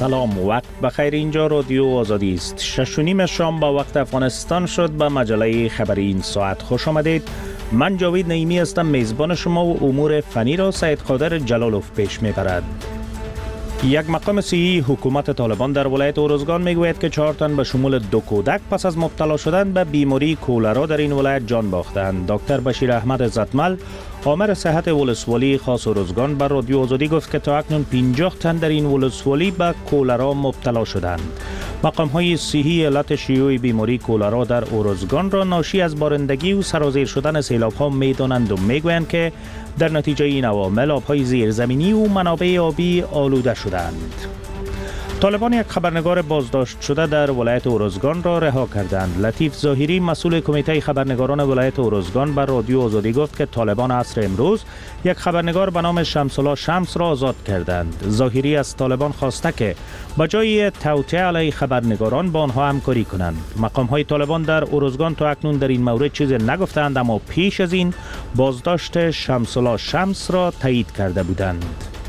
سلام، وقت بخیر. اینجا رادیو آزادی است. 6:30 شام با وقت افغانستان شد. به مجله خبری این ساعت خوش آمدید. من جاوید نعیمی هستم. میزبان شما و امور فنی را سید قادر جلالوف پیش میبرد. یک مقام صحی حکومت طالبان در ولایت اورزگان میگوید که 4 تن به شمول 2 کودک پس از مبتلا شدن به بیماری کولرا در این ولایت جان باختند. دکتر بشیر احمد عزتمل، آمر صحت ولسوالی خاص اورزگان، بر رادیو آزادی گفت که تا اکنون 50 تن در این ولسوالی به کولرا مبتلا شدند. مقام های صحی علت شیوع بیماری کولرا در اورزگان را ناشی از بارندگی و سرازیر شدن سیلاب ها میدانند و میگویند که در نتیجه این عوامل آبهای زیرزمینی و منابع آبی آلوده شدند. طالبان یک خبرنگار بازداشت شده در ولایت اورزگان را رها کردند. لطیف ظاهری، مسئول کمیته خبرنگاران ولایت اورزگان، بر رادیو آزادی گفت که طالبان عصر امروز یک خبرنگار به نام شمس‌الله شمس را آزاد کردند. ظاهری از طالبان خواسته که به جای توطئه علیه خبرنگاران با آنها همکاری کنند. مقام های طالبان در اورزگان تا اکنون در این مورد چیزی نگفتند، اما پیش از این بازداشت شمس‌الله شمس را تایید کرده بودند.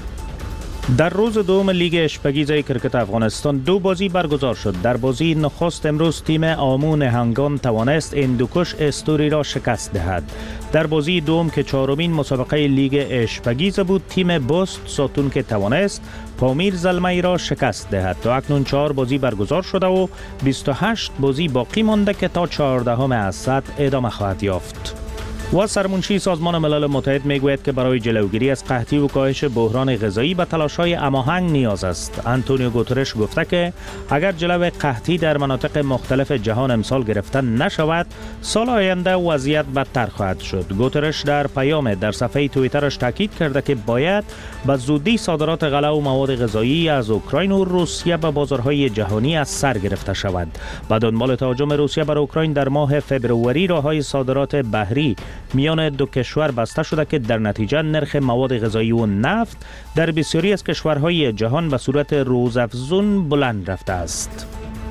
در روز دوم لیگ اشپگیز کرکت افغانستان 2 بازی برگزار شد. در بازی نخست امروز تیم آمو نهنگان توانست هندوکش استوری را شکست دهد. در بازی دوم که 4مین مسابقه لیگ اشپگیز بود، تیم بست ساتون که توانست پامیر زلمی را شکست دهد. تا اکنون 4 بازی برگزار شده و 28 بازی باقی مانده که تا 14 اسد ادامه خواهد یافت. و سرمنشی سازمان ملل متحد میگوید که برای جلوگیری از قحطی و کاهش بحران غذایی به تلاش‌های هماهنگ نیاز است. آنتونیو گوترش گفته که اگر جلو قحطی در مناطق مختلف جهان امسال گرفته نشود، سال آینده وضعیت بدتر خواهد شد. گوترش در پیام در صفحه توییترش تاکید کرده که باید به زودی صادرات غله و مواد غذایی از اوکراین و روسیه به بازارهای جهانی از سر گرفته شود. به دنبال تهاجم روسیه بر اوکراین در ماه فوریه راههای صادرات بحری میان دو کشور بسته شده که در نتیجه نرخ مواد غذایی و نفت در بسیاری از کشورهای جهان به صورت روزافزون بلند رفته است.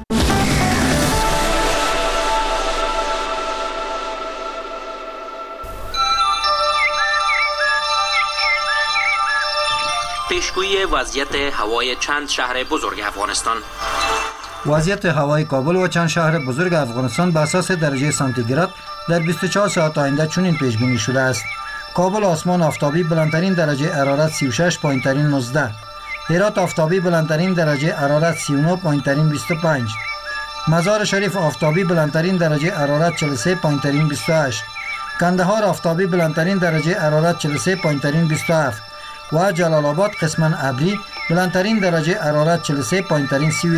پیشگویی وضعیت هوای چند شهر بزرگ افغانستان. وضعیت هوای کابل و چند شهر بزرگ افغانستان به اساس درجه سانتیگراد در 24 ساعت آینده چنین پیش بینی شده است. کابل آسمان آفتابی، بلندترین درجه حرارت 36، پایینترین 19. هرات آفتابی، بلندترین درجه حرارت 39، پایینترین 25. مزار شریف آفتابی، بلندترین درجه حرارت 43، پایینترین 28. کندهار آفتابی، بلندترین درجه حرارت 43، پایینترین 27. و جلال آباد قسماً ابری، بلندترین درجه حرارت 43، پایینترین 31.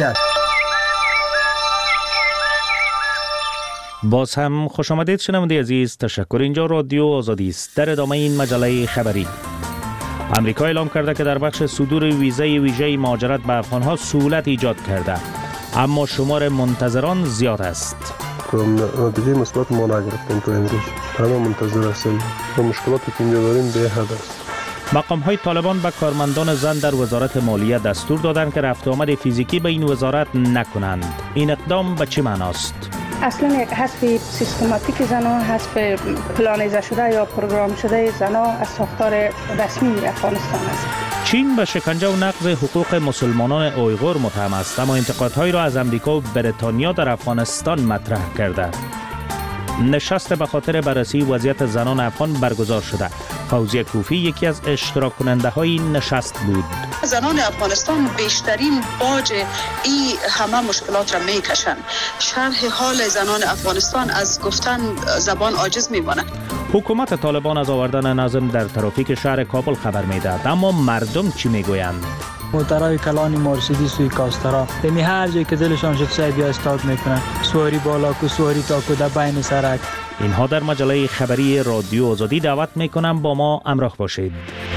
باز هم خوش آمدید شنونده عزیز. تشکر. اینجا رادیو آزادی است. در ادامه این مجله خبری، امریکا اعلام کرده که در بخش صدور ویزه ویژه مهاجرت به افغانها سهولت ایجاد کرده، اما شمار منتظران زیاد است. نتیجه مثبت ما نگرفتیم تا امروز، همه منتظر هستیم و مشکلاتی که اینجا داریم به حد است. مقام های طالبان به کارمندان زن در وزارت مالیه دستور دادند که رفت آمد فیزیکی به این وزارت نکنند. این اقدام به چه معناست؟ اصلا یک حذف سیستماتیک زنان، حذف پلانیزه شده یا پروگرام شده زنان از ساختار رسمی افغانستان است. چین به شکنجه و نقض حقوق مسلمانان اویغور متهم است، اما انتقادهایی را از امریکا و بریتانیا در افغانستان مطرح کرده. نشست به خاطر بررسی وضعیت زنان افغان برگزار شده. فوزیه کوفی یکی از اشتراک کننده های نشست بود. زنان افغانستان بیشترین باج این همه مشکلات را میکشند. شرح حال زنان افغانستان از گفتن زبان عاجز میماند. حکومت طالبان از آوردن نظم در ترافیک شهر کابل خبر میدهد، اما مردم چی میگویند؟ موترهای کلان مرسیدس سوی کاسترا دمی هر جایی که دلشان شد سعی بیا استاد میکنن، سواری بالا کو سواری تاکو در بین سرک. اینها در مجله خبری رادیو آزادی. دعوت میکنم با ما همراه باشید.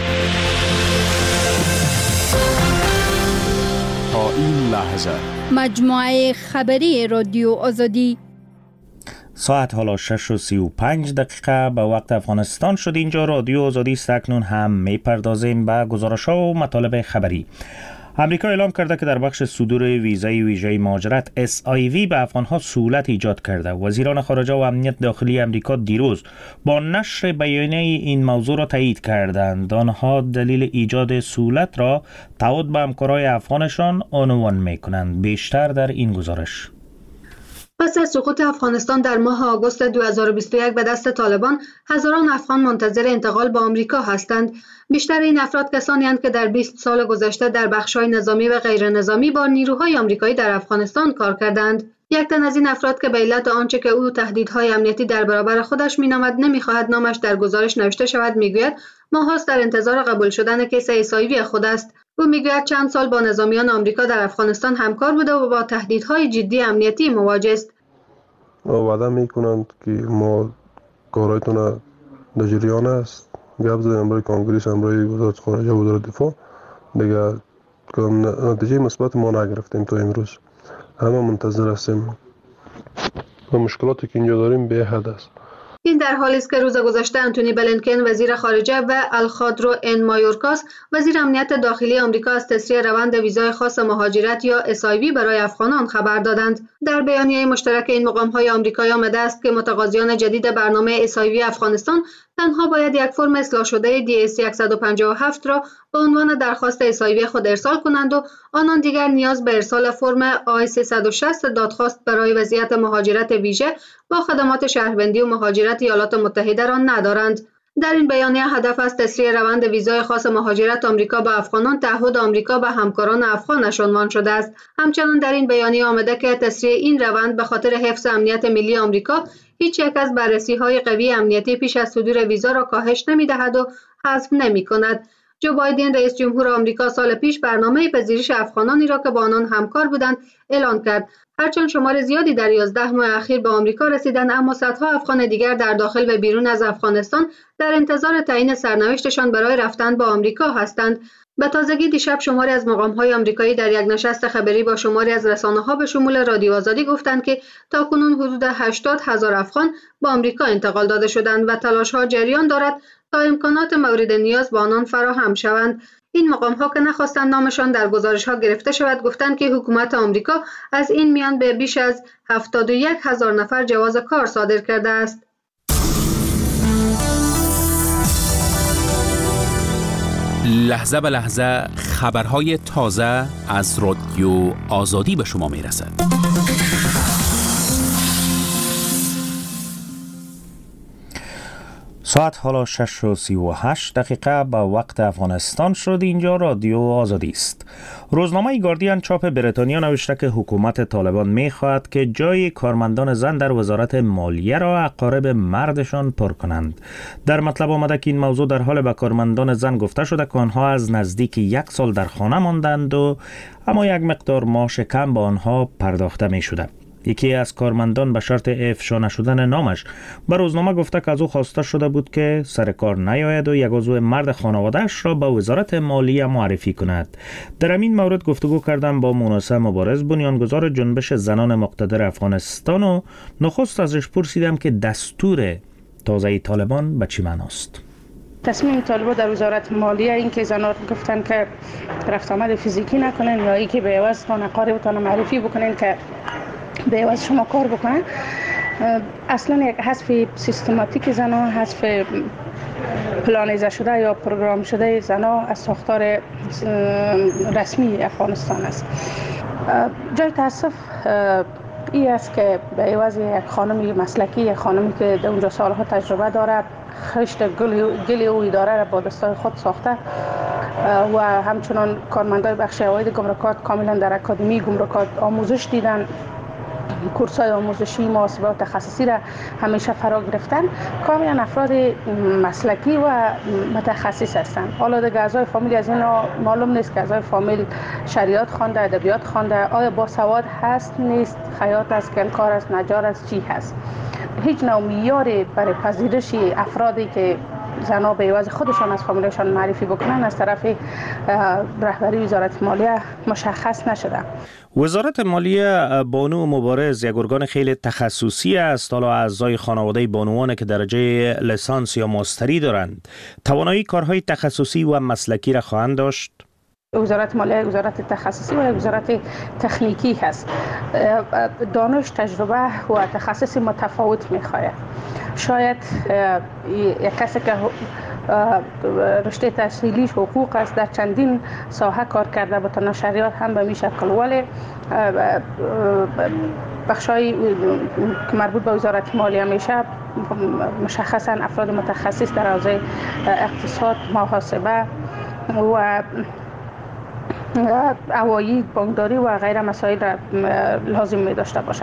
تا این لحظه مجموعه خبری رادیو آزادی. ساعت حالا 6:35 به وقت افغانستان شد. اینجا رادیو آزادی است. اکنون هم میپردازیم به گزارش‌ها و مطالب خبری. امریکا اعلام کرده که در بخش صدور ویزای ویژه مهاجرت SIV به افغانها سهولت ایجاد کرده. وزیران خارجه و امنیت داخلی امریکا دیروز با نشر بیانیه این موضوع را تایید کردند. آنها دلیل ایجاد سهولت را تعهد به همکارای افغانشان عنوان می‌کنند. بیشتر در این گزارش. پس از سقوط افغانستان در ماه آگوست 2021 به دست طالبان، هزاران افغان منتظر انتقال به آمریکا هستند. بیشتر این افراد کسانی هستند که در 20 سال گذشته در بخش‌های نظامی و غیر نظامی با نیروهای آمریکایی در افغانستان کار کردند. یک تن از این افراد که به علت آنچه که او تهدیدهای امنیتی در برابر خودش می‌نامد نمی‌خواهد نامش در گزارش نوشته شود، می‌گوید ماهاست در انتظار قبول شدن کیس ایسایوی خود است. او می‌گوید چند سال با نظامیان آمریکا در افغانستان همکار بوده و با تهدیدهای جدی امنیتی مواجه است. وعده میکنند که ما کارهایتون در جریان است. گپ زدیم برای کنگره، برای وزارت خارجه و وزارت دفاع، دیگه نتیجه مثبت ما نگرفتیم تا امروز. همه منتظر هستیم و مشکلاتی که اینجا داریم به حد است. این در حالی است که روز گذشته انتونی بلینکن وزیر خارجه و الخادرو ان مایورکاس وزیر امنیت داخلی آمریکا از تسریع روند ویزای خاص مهاجرت یا SIV برای افغانان خبر دادند. در بیانیه مشترک این مقام‌های آمریکایی آمده است که متقاضیان جدید برنامه SIV افغانستان تنها باید یک فرم اصلاح شده DS 157 را به عنوان درخواست SIV خود ارسال کنند و آنان دیگر نیاز به ارسال فرم I360 دادخواست برای وضعیت مهاجرت ویژه با خدمات شهروندی و مهاجرت ایالات متحده را ندارند. در این بیانیه هدف از تسریع روند ویزای خاص مهاجرت آمریکا به افغانان تعهد آمریکا به همکاران افغانش عنوان شده است. همچنان در این بیانیه آمده که تسریع این روند به خاطر حفظ امنیت ملی آمریکا هیچ یک از بررسی‌های قوی امنیتی پیش از صدور ویزا را کاهش نمی‌دهد و حذف نمی‌کند. جو بایدن رئیس جمهور آمریکا سال پیش برنامه پذیرش افغانانی را که با آنان همکار بودند اعلان کرد. هرچند شمار زیادی در 11 ماه اخیر به آمریکا رسیدند، اما صدها افغان دیگر در داخل و بیرون از افغانستان در انتظار تعیین سرنوشتشان برای رفتن به آمریکا هستند. به تازگی دیشب شماری از مقام‌های آمریکایی در یک نشست خبری با شماری از رسانه‌ها به شمول رادیو آزادی گفتند که تاکنون حدود 80,000 افغان به آمریکا انتقال داده شدند و تلاش‌ها جریان دارد تا امکانات مورد نیاز به آنان فراهم شوند. این مقام‌ها که نخواستند نامشان در گزارش‌ها گرفته شود گفتند که حکومت آمریکا از این میان به بیش از 71,000 نفر جواز کار صادر کرده است. لحظه به لحظه خبرهای تازه از رادیو آزادی به شما میرسد. ساعت حالا 6:38 به وقت افغانستان شد. اینجا رادیو آزادی است. روزنامه گاردین چاپ بریتانیا نوشته که حکومت طالبان می‌خواهد که جای کارمندان زن در وزارت مالیه را اقارب مردشان پر کنند. در مطلب آمده که این موضوع در حال به کارمندان زن گفته شده که آنها از نزدیک 1 سال در خانه ماندند و اما یک مقدار معاش کم به آنها پرداخته می‌شده. یکی از کارمندان به شرط افشا نشدن نامش به روزنامه گفته که از او خواسته شده بود که سر کار نیاید و یک عضو مرد خانواده‌اش را به وزارت مالیه معرفی کند. در این مورد گفتگو کردم با مونسه مبارز، بنیانگذار جنبش زنان مقتدر افغانستان، و نخست ازش پرسیدم که دستور تازه طالبان به چی معناست. تصمیم طالبان در وزارت مالیه این که زنان گفتن که رفت آمد فیزیکی نکنن یا ای که به عوض تان اقاربتان معرفی بکنن که به عوض شما کار بکنن. اصلا یک حذف سیستماتیک زنا، حذف پلانیزه شده یا پروگرام شده زنا از ساختار رسمی افغانستان است. جای تاسف این است که به عوض یک خانمی مسلکی، یک خانمی که در اونجا سالها تجربه داره، خشت گلی او اداره را با دستای خود ساخته و همچنان کارمندای بخش عواید گمرکات کاملا در اکادمی گمرکات آموزش دیدن، کورس‌های آموزشی محاسبه و تخصصی را همیشه فرا گرفتن، کاملا افراد مسلکی و متخصص هستند. حالا دیگه اعضای فامیل از اینا معلوم نیست که اعضای فامیل شریعت خوانده، ادبیات خوانده، آیا با سواد هست نیست، خیاط است، کنکار است، نجار است، چی هست. هیچ نوع معیاری برای پذیرش افرادی که زنا به عوض خودشان از فامیلشان معرفی بکنن از طرف رهبری وزارت مالیه مشخص نشده. وزارت مالیه بانو مبارز یک ارگان خیلی تخصصی است. حالا اعضای خانواده بانوان که درجه لیسانس یا ماستری دارند توانایی کارهای تخصصی و مسلکی را خواهند داشت. وزارت مالیه وزارت تخصصی و وزارت تکنیکی هست. دانش، تجربه و تخصص متفاوت میخواد. شاید یک کسی که رشته تحصیلیش حقوق است در چندین ساحه کار کرده با نشریات هم به می شکل، ولی بخشای که مربوط به وزارت مالیه میشه مشخصا افراد متخصص در حوزه اقتصاد، محاسبه و عواید، بانکداری و غیره مسائل لازم می داشته باشه.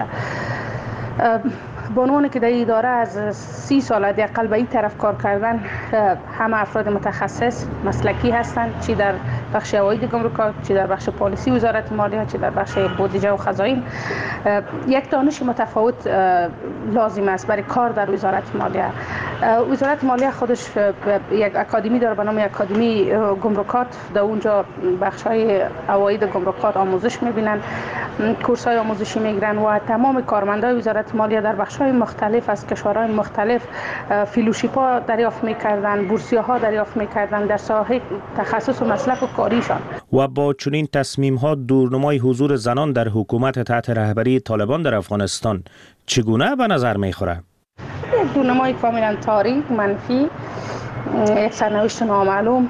به عنوان که در اداره از 30 سال حداقل به این طرف کار کردن، همه افراد متخصص مسلکی هستند، چی در بخش عواید گمرکات، چی در بخش پالیسی وزارت مالیه، چی در بخش بودجه و خزائن. یک دانش متفاوت لازم است برای کار در وزارت مالیه. وزارت مالیه خودش یک اکادمی داره به نام اکادمی گمرکات. در اونجا بخش‌های عواید گمرکات آموزش می‌بینن، کورس‌های آموزشی می‌گیرن و تمام کارمندان وزارت مالیه در بخش‌های مختلف از کشورهای مختلف فیلوشیپ‌ها دریافت می‌کردن، بورسیه‌ها دریافت می‌کردن در ساحه تخصص و مسلک و کاریشان. و با چنین تصمیم‌ها دورنمای حضور زنان در حکومت تحت رهبری طالبان در افغانستان چگونه به نظر می‌خوره؟ یک دورنمای کاملا تاریک، منفی، یک سرنوشت نامعلوم،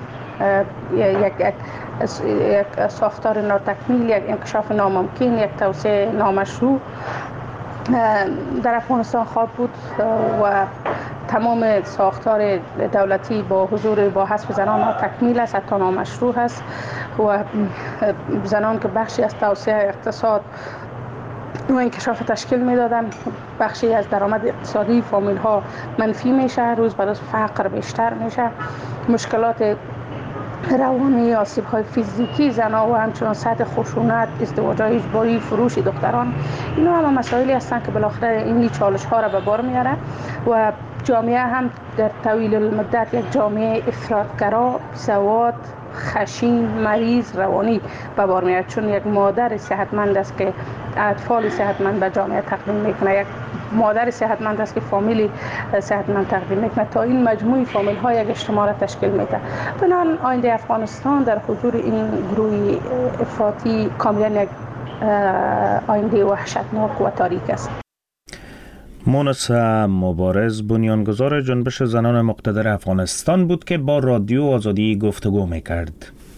یک ساختار ناتکمیل، یک انکشاف ناممکن، یک توسعه نامشروع در افغانستان خواهد بود و تمام ساختار دولتی با حضور با حذف زنان ناتکمیل است، حتی نامشروع است و زنان که بخشی از توسعه اقتصاد و انکشاف تشکیل میدادن، بخشی از درآمد اقتصادی فامیل ها منفی میشه، روز به روز فقر بیشتر میشه، مشکلات روانی، آسیب های فیزیکی زنان و همچنان سطح خشونت، ازدواج های اجباری، فروش دختران، اینا همه مسائلی هستند که بالاخره این چالش ها را به بار میاره و جامعه هم در طویل المدت یک جامعه افراطگرا، سواد، خشین، مریض، روانی به بار میاد، چون یک مادر صحتمند است که اطفال صحتمند به جامعه تقدیم میکنه، یک مادر صحتمند است که فامیلی صحتمند تقدیم میکنه، تا این مجموعه فامیل ها یک اجتماع را تشکیل میده. بنابراین آینده افغانستان در حضور این گروه افراطی کاملا یک آینده وحشتناک و تاریک است. مونس مبارز، بنیانگذار جنبش زنان مقتدر افغانستان بود که با رادیو آزادی گفتگو میکرد.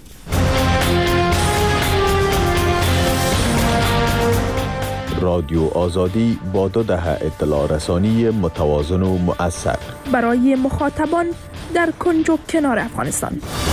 رادیو آزادی با 2 دهه اطلاع رسانی متوازن و مؤثر برای مخاطبان در کنج و کنار افغانستان.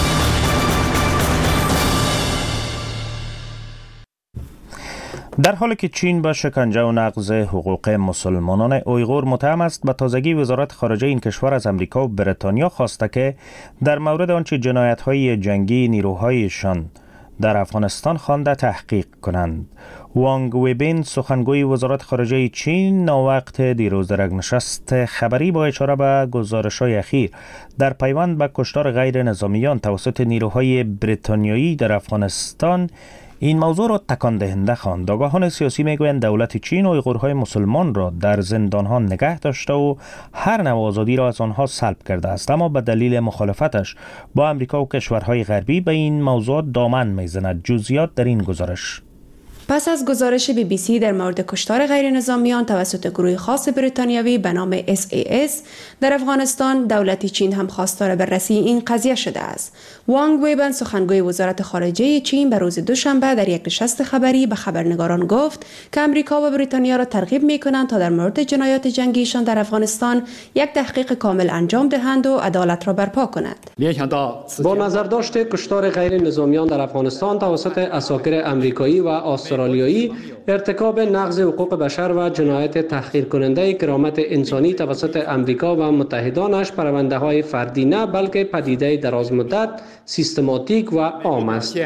در حالی که چین با شکنجه و نقض حقوق مسلمانان اویغور متهم است، به تازگی وزارت خارجه این کشور از امریکا و بریتانیا خواسته که در مورد آنچه جنایت‌های جنگی نیروهایشان در افغانستان خوانده تحقیق کنند. وانگ ویبین، سخنگوی وزارت خارجه چین، ناوقت دیروز در یک نشست خبری با اشاره به گزارش‌های اخیر در پیوند به کشتار غیر نظامیان توسط نیروهای بریتانیایی در افغانستان این موضوع را تکان دهنده خواند. آگاهان سیاسی میگویند دولت چین اویغورهای مسلمان را در زندانها نگه داشته و هر نوع آزادی را از آنها سلب کرده است، اما به دلیل مخالفتش با امریکا و کشورهای غربی به این موضوع دامن میزند. جزئیات در این گزارش. پس از گزارش BBC در مورد کشتار غیر نظامیان توسط گروه خاص بریتانیایی به نام SAS در افغانستان، دولت چین هم خواستار بررسی این قضیه شده است. وانگ ویبن، سخنگوی وزارت خارجه چین، به روز دوشنبه در یک نشست خبری به خبرنگاران گفت که امریکا و بریتانیا را ترغیب می‌کنند تا در مورد جنایات جنگیشان در افغانستان یک تحقیق کامل انجام دهند و عدالت را برپا کنند. با نظرداشت کشتار غیر نظامیان در افغانستان توسط عساکر امریکایی و استرالیایی، ارتکاب نقض حقوق بشر و جنایت تحقیر کننده کرامت انسانی توسط امریکا و متحدانش پرونده‌های فردی نه بلکه پدیده دراز مدت، سیستماتیک و عام است.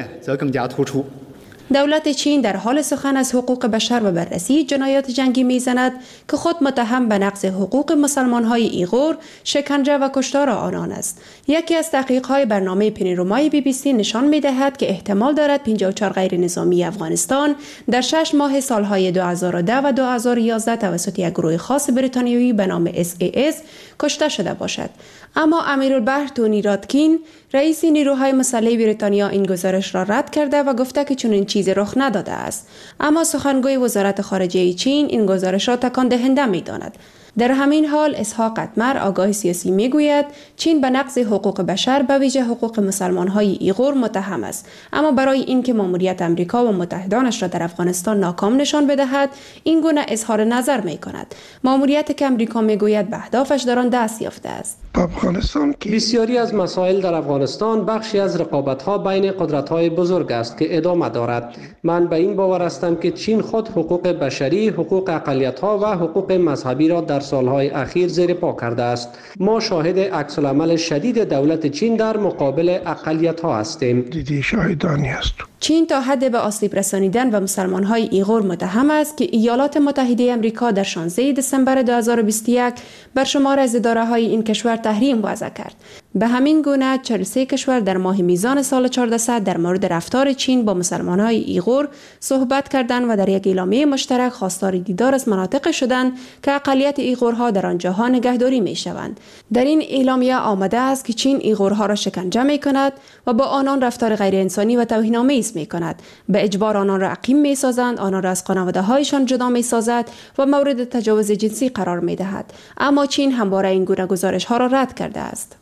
دولت چین در حال سخن از حقوق بشر و بررسی جنایات جنگی میزند که خود متهم به نقض حقوق مسلمان‌های ایغور، شکنجه و کشتار آنان است. یکی از تحقیق‌های برنامه پنیرومای BBC نشان می‌دهد که احتمال دارد 54 غیر نظامی افغانستان در 6 ماه سالهای 2010 و 2011 توسط یک گروه خاص بریتانیایی به نام SAS کشته شده باشد. اما امیرالبحر تونی رادکین رئیس نیروهای مسلح بریتانیا این گزارش را رد کرده و گفته که چنین چیزی رخ نداده است. اما سخنگوی وزارت خارجه چین این گزارش را تکان دهنده می‌داند. در همین حال اسحاق اتمر آگاه سیاسی میگوید چین به نقض حقوق بشر به ویژه حقوق مسلمان‌های ایغور متهم است، اما برای اینکه ماموریت آمریکا و متحدانش را در افغانستان ناکام نشان بدهد این گونه اظهار نظر می‌کند. ماموریت که آمریکا میگوید به اهدافش در آن دست یافته است. بسیاری از مسائل در افغانستان بخشی از رقابت‌ها بین قدرت‌های بزرگ است که ادامه دارد. من به این باور هستم که چین خود حقوق بشری، حقوق اقلیت‌ها و حقوق مذهبی را در سالهای اخیر زیر پا کرده است. ما شاهد عکس‌العمل شدید دولت چین در مقابل اقلیت‌ها هستیم. چین تا حد به آسیب رسانیدن و مسلمان‌های ایغور متهم است که ایالات متحده آمریکا در 16 دسامبر 2021 بر شمار از اداره‌های این کشور تحریم وضع کرد. به همین گونه 43 کشور در ماه میزان سال 1400 در مورد رفتار چین با مسلمان‌های ایغور صحبت کردند و در یک اعلامیه مشترک خواستار دیدار از مناطق شدند که اقلیت ایغورها در آنجاها نگهداری می‌شوند. در این اعلامیه آمده است که چین ایغورها را شکنجه می‌کند و با آنان رفتار غیر انسانی و توهین‌آمیز می‌کند. به اجبار آنان را عقیم می‌سازند، آنان را از خانواده‌هایشان جدا می‌سازد و مورد تجاوز جنسی قرار می‌دهد. اما چین همواره این گونه گزارش‌ها را رد کرده است.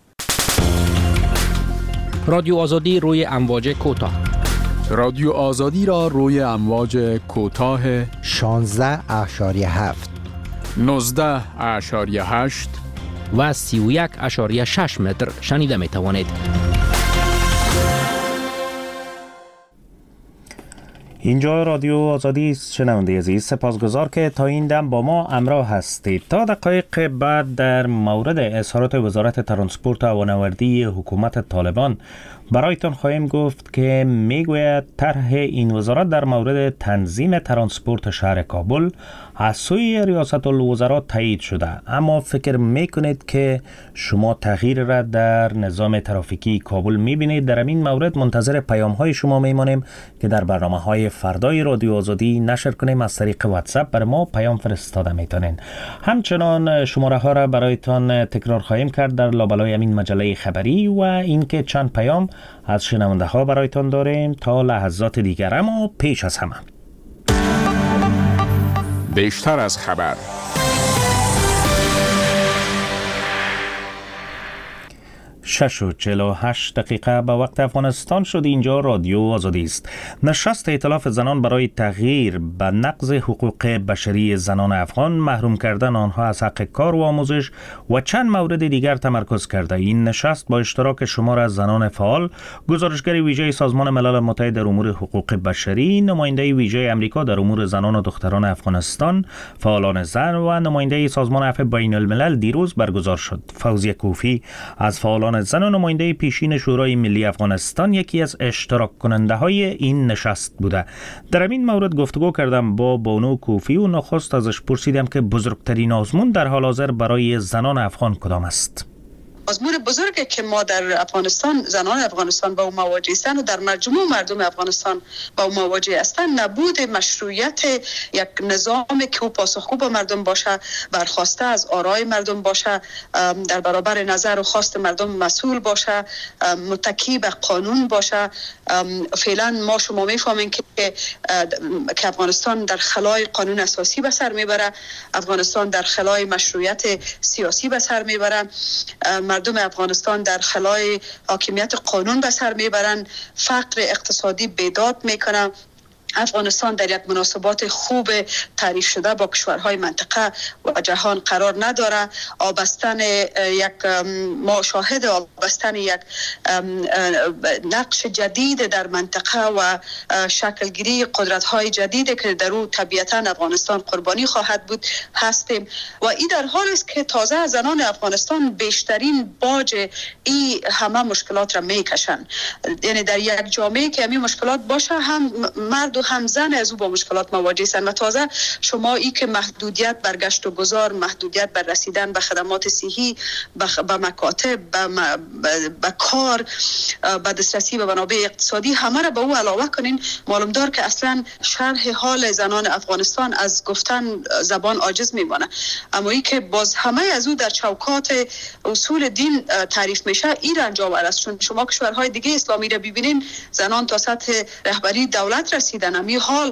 رادیو آزادی روی امواج کوتاه. رادیو آزادی را روی امواج کوتاه 16.7 19.8 و 31.6 متر شنیده می توانید. اینجا رادیو آزادی است. شنونده عزیز، سپاسگزار که تا این دم با ما همراه هستید. تا دقایق بعد در مورد اظهارات وزارت ترانسپورت و هوانوردی حکومت طالبان برایتان خواهیم گفت که میگوید طرح این وزارت در مورد تنظیم ترانسپورت شهر کابل از سوی ریاست الوزراء تایید شده، اما فکر میکنید که شما تغییر را در نظام ترافیکی کابل میبینید؟ در این مورد منتظر پیام های شما میمانیم که در برنامه های فردای رادیو آزادی نشر کنیم. از طریق واتساپ بر ما پیام فرستاده میتونین. همچنان شماره ها را برایتان تکرار خواهیم کرد در لابلای امین مجله خبری و اینکه چند پیام از شنونده ها برایتان داریم تا لحظات دیگر. اما پیش از همه بیشتر از خبر. 6:48 دقیقه به وقت افغانستان شد. اینجا رادیو آزادی است. نشست ائتلاف زنان برای تغییر به نقض حقوق بشری زنان افغان، محروم کردن آنها از حق کار و آموزش و چند مورد دیگر تمرکز کرده. این نشست با اشتراک شمار از زنان فعال، گزارشگر ویژه سازمان ملل متحد در امور حقوق بشری، نماینده ویژه آمریکا در امور زنان و دختران افغانستان، فعالان زن و نماینده سازمان عفو بین الملل دیروز برگزار شد. فوزیه کوفی از فعالان زن و نماینده پیشین شورای ملی افغانستان یکی از اشتراک کننده های این نشست بوده. در این مورد گفتگو کردم با بانو کوفی و نخست ازش پرسیدم که بزرگترین آزمون در حال حاضر برای زنان افغان کدام است؟ آزمون بزرگی که ما در افغانستان، زنان افغانستان با او مواجه هستند و در مجموع مردم افغانستان با او مواجه هستند، نبود مشروعیت یک نظامی که او پاسخگو به مردم باشه، برخواسته از آرای مردم باشه، در برابر نظر و خواست مردم مسئول باشه، متکی به قانون باشه. فعلا ما شما میفهمین که افغانستان در خلای قانون اساسی به سر میبره، افغانستان در خلای مشروعیت سیاسی به سر میبره، مردم افغانستان در خلای حاکمیت قانون به سر میبرن، فقر اقتصادی بیداد میکنن. افغانستان در یک مناسبات خوب تعریف شده با کشورهای منطقه و جهان قرار نداره. ما شاهد آبستن یک نقش جدید در منطقه و شکلگیری قدرت‌های جدیدی که در او طبیعتاً افغانستان قربانی خواهد بود هستیم و این در حال است که تازه زنان افغانستان بیشترین باج این همه مشکلات را میکشن. یعنی در یک جامعه که همین مشکلات باشه، هم مرد و هم زن از او با مشکلات مواجه هستند و تازه شما ای که محدودیت بر گشت و گذار، محدودیت بر رسیدن به خدمات صحی، به مکاتب، به کار، به دسترسی به منابع اقتصادی، همه را به او علاوه کنین، معلوم دار که اصلا شرح حال زنان افغانستان از گفتن زبان عاجز میمانه. اما ای که باز همه از او در چوکات اصول دین تعریف میشه، این رنج آور است. چون شما کشورهای دیگه اسلامی را ببینین، زنان تا سطح رهبری دولت رسیدن. امی حال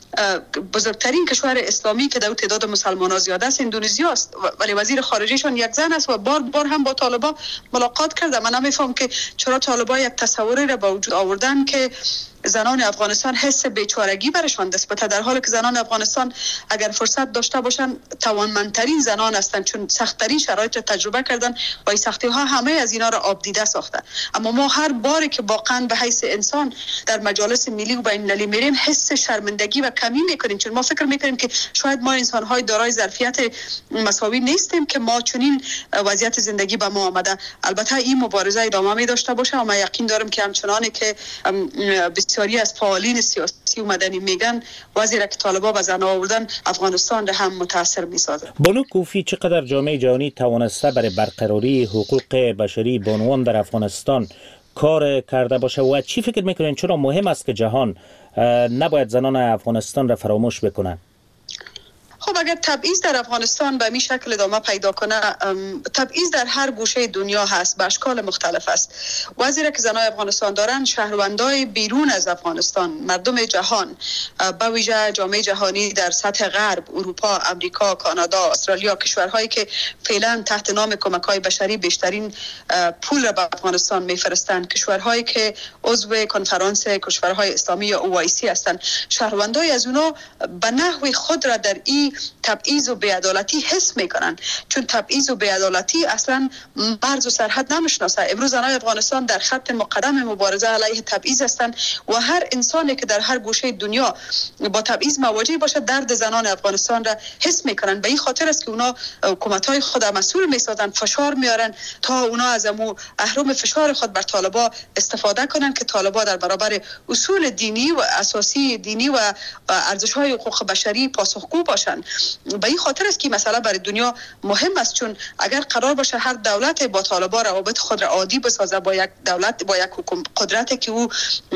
بزرگترین کشور اسلامی که در تعداد مسلمانان زیاد است اندونزیا است، ولی وزیر خارجهشان یک زن است و بار هم با طالبان ملاقات کرده. من نمیفهم که چرا طالبان یک تصوری را به وجود آوردن که زنان افغانستان حس بیچارگی برشان دست بده، در حالی که زنان افغانستان اگر فرصت داشته باشن توانمندترین زنان هستند، چون سخت‌ترین شرایط را تجربه کردن و این سختی‌ها همه از اینا را آب دیده ساخته. اما ما هر باری که واقعا به حیث انسان در مجالس ملی و بین‌المللی میریم، حس شرمندگی و کمی میکنیم، چون ما فکر میکنیم که شاید ما انسان‌های دارای ظرفیت مساوی نیستیم که ما چنین وضعیت زندگی به ما آمده. البته این مبارزه ادامه می داشته باشه و من یقین دارم که همچنانی که بسیاری از فعالین سیاسی و مدنی میگن وزیر که طالبان به زن آوردن افغانستان را هم متاثر میسازه. بانو کوفی، چقدر جامعه جهانی توانسته برای برقراری حقوق بشری بانوان در افغانستان کار کرده باشه و چی فکر میکنین چرا مهم است که جهان نباید زنان افغانستان را فراموش بکنه؟ خب اگر تبعیض در افغانستان به این شکل ادامه پیدا کنه، تبعیض در هر گوشه دنیا هست، به اشکال مختلف است. وضعی که زنای افغانستان دارن، شهروندای بیرون از افغانستان، مردم جهان، به ویژه جامعه جهانی در سطح غرب، اروپا، امریکا، کانادا، استرالیا، کشورهایی که فعلا تحت نام کمک‌های بشری بیشترین پول را به افغانستان میفرستند، کشورهایی که عضو کنفرانس کشورهای اسلامی یا OIC هستند، شهروندای از اونا به نحو خود را در این تبعیض و بی‌عدالتی حس میکنن، چون تبعیض و بی‌عدالتی اصلا مرز و سرحد نمیشناسه. امروز زنان افغانستان در خط مقدم مبارزه علیه تبعیض هستند و هر انسانی که در هر گوشه دنیا با تبعیض مواجه باشه درد زنان افغانستان را حس میکنن. به این خاطر است که اونا حکومت‌های خود مسئول میسازن، فشار میارن تا اونا از اهرم فشار خود بر طالبان استفاده کنن که طالبان در برابر اصول دینی و اساسی دینی و ارزش‌های حقوق بشری پاسخگو باشن. به این خاطر است که مسئله برای دنیا مهم است، چون اگر قرار باشه هر دولت با طالبان روابط خود را عادی بسازه، با یک دولت، با یک قدرتی که او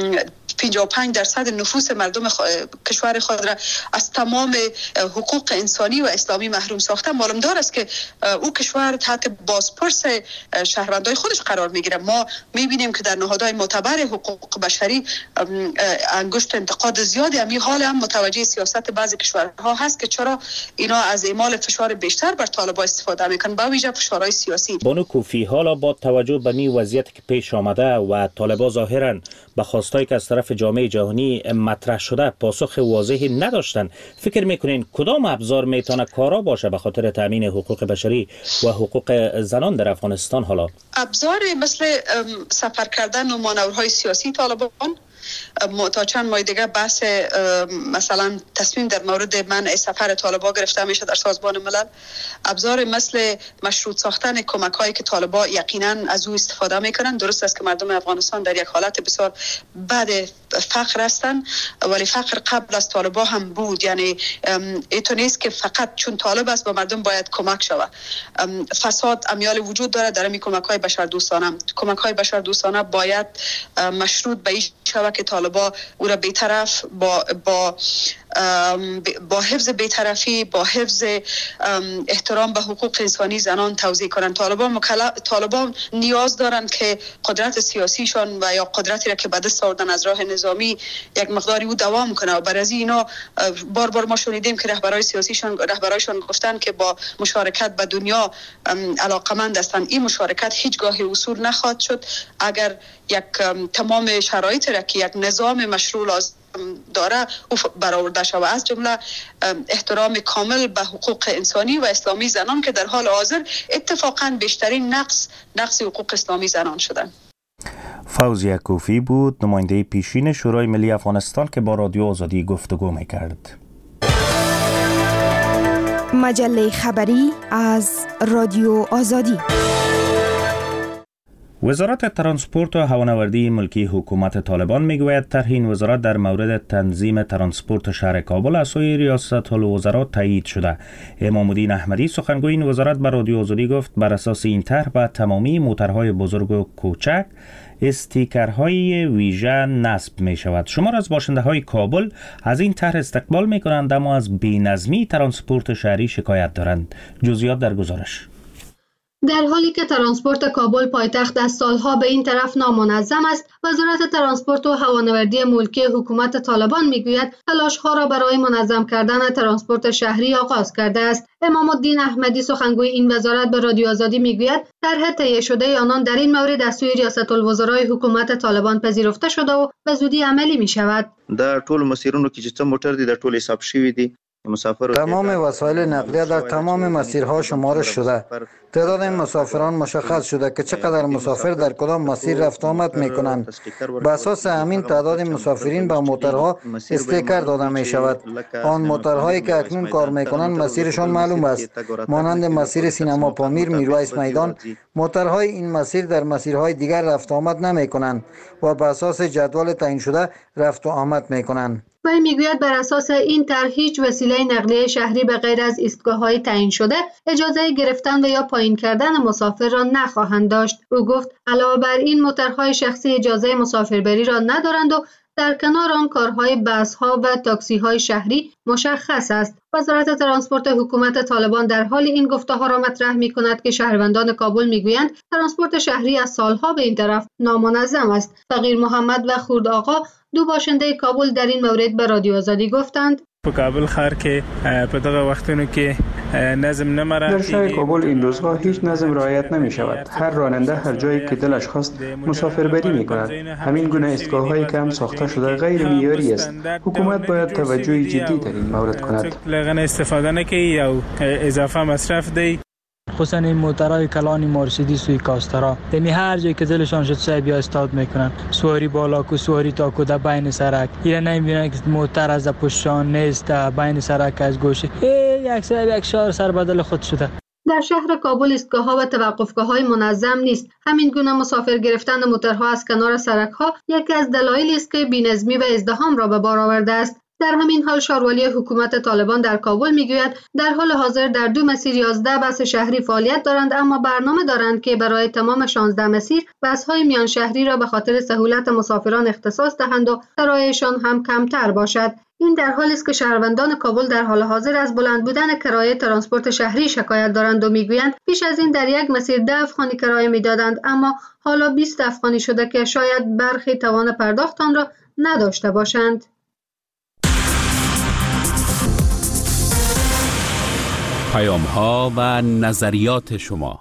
55% نفوس مردم کشور خود را از تمام حقوق انسانی و اسلامی محروم ساخته، معلوم دار است که او کشور تحت بازپرس شهروندای خودش قرار میگیره. ما میبینیم که در نهادهای معتبر حقوق بشری انگشت انتقاد زیادی همین حال هم متوجه سیاست بعضی کشورها هست که چرا اینا از اعمال فشار بیشتر بر طالبان استفاده میکنن، با ویژه فشارهای سیاسی. بانو کوفی، حالا با توجه به این وضعیت که پیش آمده و طالبان ظاهرا به خواستایی که از طرف جامعه جهانی مطرح شده پاسخ واضحی نداشتن، فکر میکنین کدام ابزار میتونه کارا باشه به خاطر تامین حقوق بشری و حقوق زنان در افغانستان؟ حالا ابزار مثل سفر کردن و مانورهای سیاسی طالبان، تا چند ماه دیگه بحث مثلا تصمیم در مورد منع سفر طالبان گرفته میشه در سازمان ملل، ابزار مثل مشروط ساختن کمک هایی که طالبان یقینا از او استفاده میکنن. درست است که مردم افغانستان در یک حالت بسیار بد فقر هستن، ولی فقر قبل از طالبان هم بود. یعنی اینطور نیست که فقط چون طالب است به مردم باید کمک شود. فساد امیال وجود داره در این کمک های بشردوستانه. کمک های بشردوستانه باید مشروط به این شود که طالبان او را بی‌طرف با حفظ بی‌طرفی، با حفظ احترام به حقوق انسانی زنان توزیع کنند. طالبان نیاز دارند که قدرت سیاسیشان و یا قدرتی را که به دست آوردن از راه نظامی یک مقداری او دوام کنه. و برای اینا بار ما شنیدیم که رهبرایشان گفتن که با مشارکت به دنیا علاقمند هستند. این مشارکت هیچگاه اصول نخواهد شد اگر یک تمام شرایط را که یک نظام مشروع لازم داره او برآورده شود، از جمله احترام کامل به حقوق انسانی و اسلامی زنان که در حال حاضر اتفاقا بیشترین نقص حقوق اسلامی زنان شدن. فوزیه کوفی بود، نماینده پیشین شورای ملی افغانستان که با رادیو آزادی گفتگو می‌کرد. مجله خبری از رادیو آزادی. وزارت ترانسپورت و هوانوردی ملکی حکومت طالبان میگوید طرح این وزارت در مورد تنظیم ترانسپورت شهر کابل از سوی ریاست الوزراء تایید شده. امام الدین احمدی سخنگوی این وزارت به رادیو آزادی گفت بر اساس این طرح به تمامی موترهای بزرگ و کوچک استیکرهای ویژه نصب می شود. شمار از باشنده های کابل از این طرح استقبال می کنند اما از بی‌نظمی ترانسپورت شهری شکایت دارند. جزئیات در گزارش. در حالی که ترانسپورت کابل پایتخت از سالها به این طرف نامنظم است، وزارت ترانسپورت و هوانوردی ملکی حکومت طالبان میگوید تلاش‌ها را برای منظم کردن ترانسپورت شهری آغاز کرده است. امام الدین احمدی سخنگوی این وزارت به رادیو آزادی میگوید طرح تهیه شده آنان در این مورد از سوی ریاست الوزرای حکومت طالبان پذیرفته شده و به زودی عملی می شود. در ټول مسیرونو کې چې موټر دي در ټول حساب شوی دي. تمام وسایل نقلیه در تمام مسیرها شمارش شده. تعداد مسافران مشخص شده که چقدر مسافر در کدام مسیر رفت آمد می کنند. به اساس همین تعداد مسافرین به موترها استیکر داده می شود. آن موترهایی که اکنون کار می کنند مسیرشان معلوم است. مانند مسیر سینما پامیر میرویس میدان، موترهای این مسیر در مسیرهای دیگر رفت آمد نمی کنند و به اساس جدول تعیین شده رفت و آمد می کنند. وی میگوید بر اساس این طرح هیچ وسیله نقلیه شهری به غیر از ایستگاه‌های تعیین شده اجازه گرفتن و یا پایین کردن مسافر را نخواهند داشت. او گفت علاوه بر این موترهای شخصی اجازه مسافربری را ندارند و در کنار آن کارهای بس‌ها و تاکسی‌های شهری مشخص است. وزارت ترانسپورت حکومت طالبان در حال این گفته‌ها را مطرح می‌کند که شهروندان کابل می‌گویند ترانسپورت شهری از سالها به این طرف نامنظم است. فقیر محمد و خورد آقا، دو باشنده کابل، در این مورد به رادیو آزادی گفتند په کابل ښار کې په دغه وختونو کې نظم نه مراعات در شهر کابل این روزها هیچ نظم رعایت نمی شود. هر راننده هر جایی که دلش خواست مسافربری می کند. همین گونه ایستگاه‌هایی که هم ساخته شده غیر معیاری است. حکومت باید توجه جدی در این مورد کند. لغن استفاده نکنی یا اضافه مصرف دی. خصوصا این موترهای کلانی مرسیدس و کاسترا یعنی هر جایی که دلشان شد سعی بیا استاد میکنن، سواری بالا کو سواری تا کو در بین سرک اینا نمیبینن که موتر از پشتشان نیست، بین سرک از گوشه یک شهر سر بدل خود شده. در شهر کابل ایستگاه‌ها و توقفگاه‌های منظم نیست. همین گونه مسافر گرفتن موترها از کنار سرک‌ها یکی از دلایلی است که بی‌نظمی و ازدحام را به بار آورده است. در همین حال شاروالی حکومت طالبان در کابل میگوید در حال حاضر در 2 مسیر 11 بس شهری فعالیت دارند، اما برنامه دارند که برای تمام 16 مسیر بس‌های میان شهری را به خاطر سهولت مسافران اختصاص دهند و کرایه‌شان هم کمتر باشد. این در حالی است که شهروندان کابل در حال حاضر از بلند بودن کرایه ترانسپورت شهری شکایت دارند و میگویند پیش از این در یک مسیر 10 افغانی کرایه میدادند، اما حالا 20 افغانی شده که شاید برخی توان پرداخت آن را نداشته باشند. پیام‌ها و نظریات شما.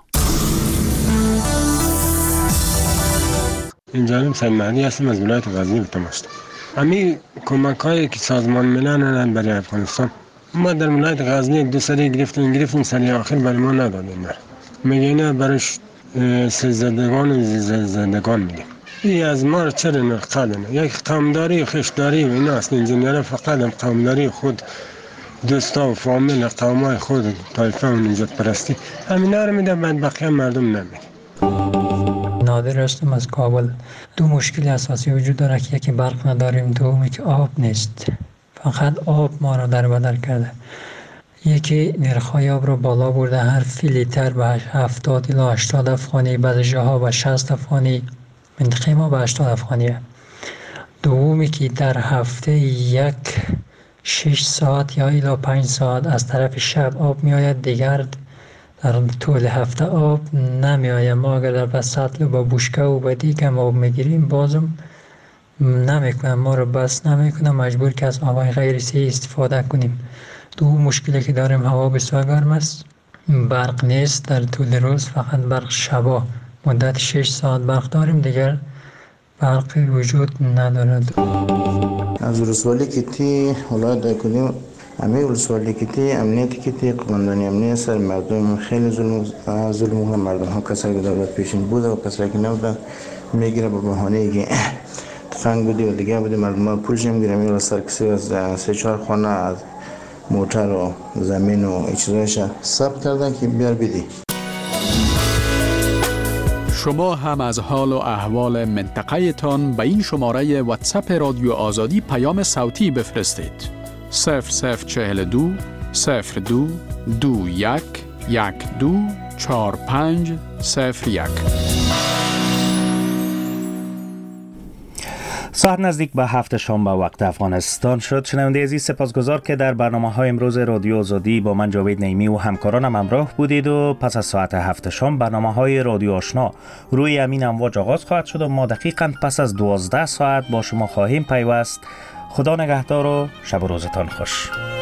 اینجا سید مهدی هستم از ولایت غزنی تماشا. همین کمک‌هایی که سازمان ملل برای افغانستان ما در ولایت غزنی یک دو سری گرفتیم سری آخر برای ما ندادیم. میگه اینا برایش سیزدگان و زیزدگان میگه. این از ما چرا نقدن؟ یک قومداری خشداری و اینا است. انجینر فقط قومداری خود دوستا و فامیل قومای خود طایفه و نجات پرستی همینا رو میده، بعد بقیه مردم نمیده. نادر هستم از کابل. 2 مشکل اساسی وجود داره که یکی برق نداریم، دومی که آب نیست. فقط آب ما را در بدر کرده. یکی نرخ‌های آب رو بالا برده، هر فی لیتر به 70 الی 80 افغانی، بعضی جاها به 60 افغانی، منطقه ما به 80 افغانیه. دومی که در هفته 6 ساعت یا الی 5 ساعت از طرف شب آب می آید، دیگر در طول هفته آب نمی آید. ما اگر در سطل با بوشکه و با دیگم آب می گیریم بازم نمی کنم، ما رو بس نمی کنم، مجبور که از آبای غیر سیری استفاده کنیم. 2 مشکلی که داریم هوا بسیار گرم است، برق نیست در طول روز، فقط برق شبا مدت 6 ساعت برق داریم، دیگر برق وجود ندارد. از ولسوالی کیتی ولایت کدیم همه ولسوالی کیتی امنیتی کیتی قماندانی امنیت سر مردم خیلی ظلم مردم ها، کسایی که دولت پیشین بوده و کسایی که نبوده میگیره به بهانه که تفنگ بودی و دیگه بودی، مردم ها پولش نمیگیره، میره سرکسی از 3-4 خانه از موتر و زمین و این چیزایش ثبت کردن که بیار بدی. شما هم از حال و احوال منطقه تان به این شماره واتساپ رادیو آزادی پیام صوتی بفرستید. 0042 02 21 12 45 01. ساعت نزدیک به 7 شام به وقت افغانستان شد. شنونده عزیز سپاسگزار که در برنامه‌های امروز رادیو آزادی با من جاوید نعیمی و همکارانم همراه بودید و پس از ساعت 7 شام برنامه‌های رادیو آشنا روی همین امواج آغاز خواهد شد و ما دقیقاً پس از 12 ساعت با شما خواهیم پیوست. خدا نگهدار و شب و روزتان خوش.